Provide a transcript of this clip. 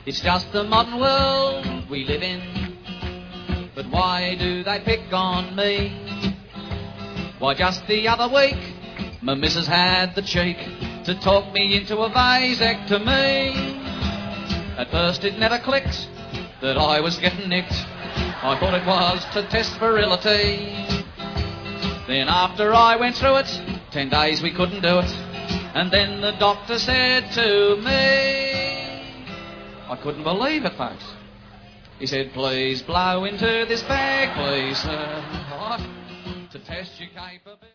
It's just the modern world we live in. But why do they pick on me? Why, just the other week, my missus had the cheek to talk me into a vasectomy. At first it never clicked that I was getting nicked. I thought it was to test virility. Then after I went through it, 10 days we couldn't do it. And then the doctor said to me, I couldn't believe it, folks. He said, please blow into this bag, please, sir, to test your capability.